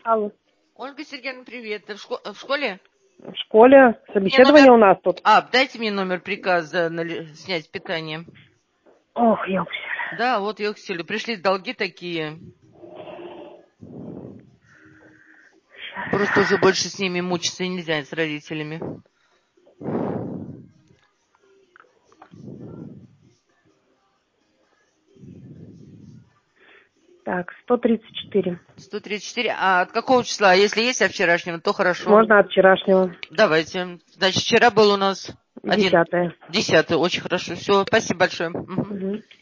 Алло. Ольга Сергеевна, привет. Ты в школе? В школе собеседование у нас тут. Дайте мне номер приказа снять питание. Ох, ёпсель. Да, вот ёксель. Пришли долги такие. Просто уже больше с ними мучиться нельзя, с родителями. Так, 134. 134. А от какого числа? Если есть от вчерашнего, то хорошо. Можно от вчерашнего. Давайте. Значит, вчера был у нас 10-е. 10-й. Очень хорошо. Все, спасибо большое. Угу.